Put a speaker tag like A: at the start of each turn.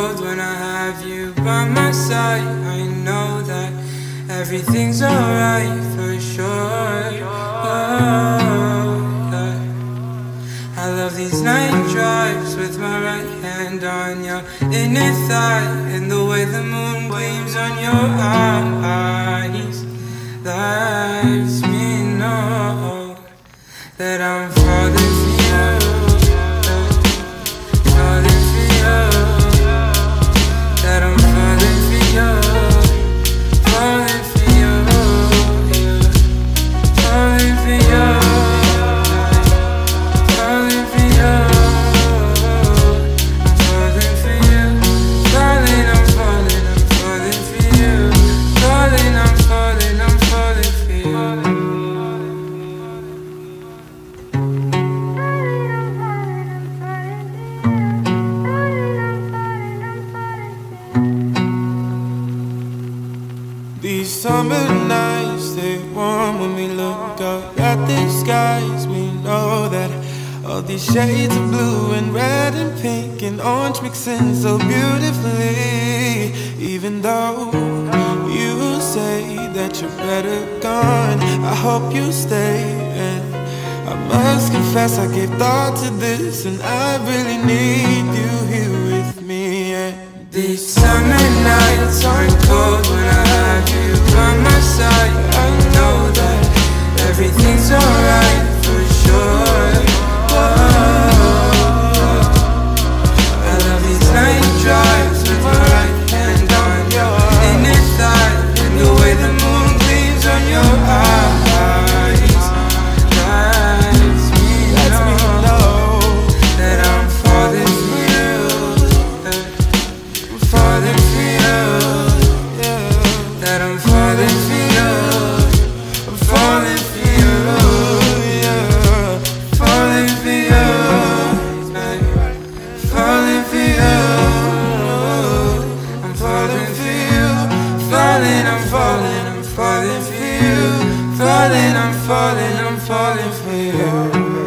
A: cold when I have you by my side. I know that everything's alright for sure. I love these night drives with my right hand on your inner thigh, and the way the moon gleams on your eyes lets me know that I'm falling for you, falling for you, that I'm falling for you, falling for you, falling for you, falling for you, falling for you, falling, I'm falling, I'm falling for you, falling, I'm falling, I'm falling for you.
B: These summer nights, they warm when we look up at the skies. We know that all these shades of blue and red and pink and orange mixing so beautifully. Even though you say that you're better gone, I hope you stay. And I must confess I gave thought to this, and I really need you here with me. And
A: these summer nights aren't cold when I have you by my side. I know that everything's alright for sure. I love these night drives with my right hand on your inner thigh, and the way the moon gleams on your eyes lets me know that I'm falling for you, falling for you, that I'm falling for you, I'm falling for you, falling for you, falling for you, I'm falling for you, falling, I'm falling, I'm falling for you, falling, I'm falling, I'm falling for you.